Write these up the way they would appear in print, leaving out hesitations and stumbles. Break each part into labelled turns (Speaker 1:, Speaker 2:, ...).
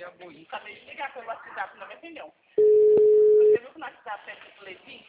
Speaker 1: Acabei de ligar pelo WhatsApp, não me atendeu. Você viu que no WhatsApp é do Levi?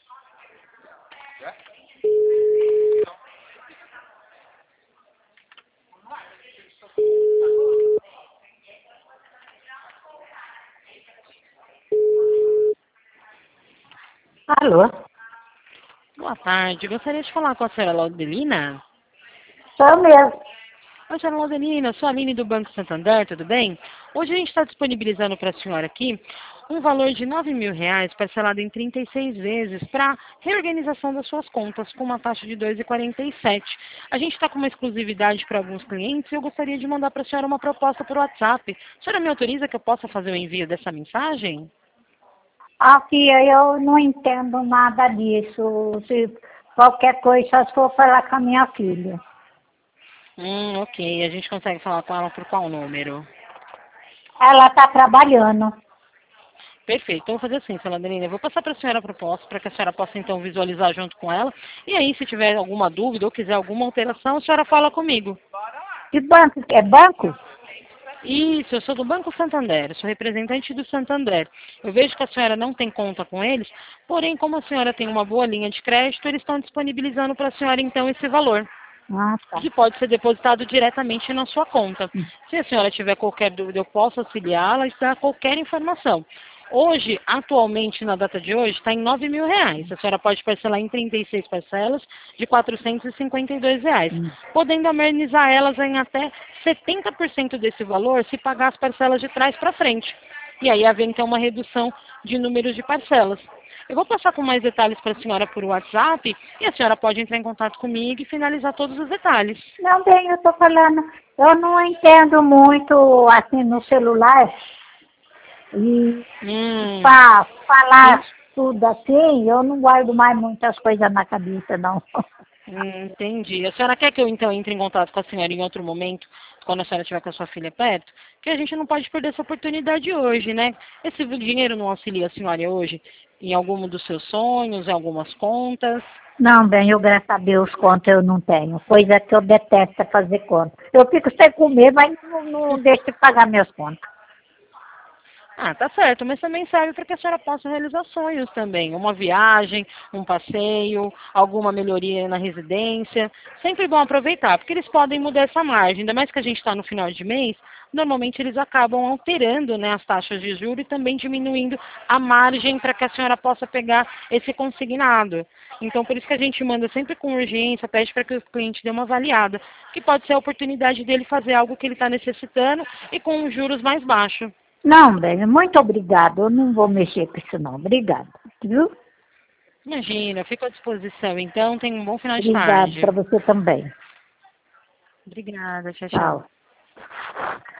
Speaker 2: Alô?
Speaker 3: Boa tarde. Gostaria de falar com a senhora Laudelina.
Speaker 2: Sou mesmo.
Speaker 3: Oi, senhora Laudelina, sou a Aline do Banco Santander, tudo bem? Hoje a gente está disponibilizando para a senhora aqui um valor de R$ 9.000 parcelado em 36 vezes para reorganização das suas contas com uma taxa de 2,47. A gente está com uma exclusividade para alguns clientes e eu gostaria de mandar para a senhora uma proposta por WhatsApp. A senhora me autoriza que eu possa fazer o envio dessa mensagem?
Speaker 2: Ah, filha, eu não entendo nada disso. Se qualquer coisa, só se for falar com a minha filha.
Speaker 3: Ok. A gente consegue falar com ela por qual número?
Speaker 2: Ela está trabalhando.
Speaker 3: Perfeito. Então, vou fazer assim, senhora Adelina. Eu vou passar para a senhora a proposta, para que a senhora possa, então, visualizar junto com ela. E aí, se tiver alguma dúvida ou quiser alguma alteração, a senhora fala comigo.
Speaker 2: Que banco? É banco?
Speaker 3: Isso, eu sou do Banco Santander, eu sou representante do Santander. Eu vejo que a senhora não tem conta com eles, porém, como a senhora tem uma boa linha de crédito, eles estão disponibilizando para a senhora, então, esse valor,
Speaker 2: Ah, tá.
Speaker 3: que pode ser depositado diretamente na sua conta. Se a senhora tiver qualquer dúvida, eu posso auxiliá-la e dar qualquer informação. Hoje, atualmente, na data de hoje, está em R$ 9.000. A senhora pode parcelar em 36 parcelas de R$ 452, podendo amenizar elas em até 70% desse valor se pagar as parcelas de trás para frente. E aí haver, então, uma redução de números de parcelas. Eu vou passar com mais detalhes para a senhora por WhatsApp e a senhora pode entrar em contato comigo e finalizar todos os detalhes.
Speaker 2: Não, bem, eu estou falando. Eu não entendo muito assim no celular. E para falar tudo assim, eu não guardo mais muitas coisas na cabeça, não.
Speaker 3: Entendi. A senhora quer que eu, então, entre em contato com a senhora em outro momento, quando a senhora estiver com a sua filha perto? Porque a gente não pode perder essa oportunidade hoje, né? Esse dinheiro não auxilia a senhora hoje em algum dos seus sonhos, em algumas contas?
Speaker 2: Não, bem, eu, graças a Deus, conta eu não tenho. Coisa que eu detesto é fazer conta. Eu fico sem comer, mas não deixo de pagar minhas contas.
Speaker 3: Ah, tá certo, mas também serve para que a senhora possa realizar sonhos também. Uma viagem, um passeio, alguma melhoria na residência. Sempre bom aproveitar, porque eles podem mudar essa margem. Ainda mais que a gente está no final de mês, normalmente eles acabam alterando, né, as taxas de juros e também diminuindo a margem para que a senhora possa pegar esse consignado. Então, por isso que a gente manda sempre com urgência, pede para que o cliente dê uma avaliada, que pode ser a oportunidade dele fazer algo que ele está necessitando e com juros mais baixos.
Speaker 2: Não, bem, muito obrigado. Eu não vou mexer com isso, não. Obrigada, viu?
Speaker 3: Imagina, eu fico à disposição. Então, tenha um bom final de
Speaker 2: Obrigado
Speaker 3: tarde.
Speaker 2: para você também.
Speaker 3: Obrigada, tchau, tchau.
Speaker 2: Tchau.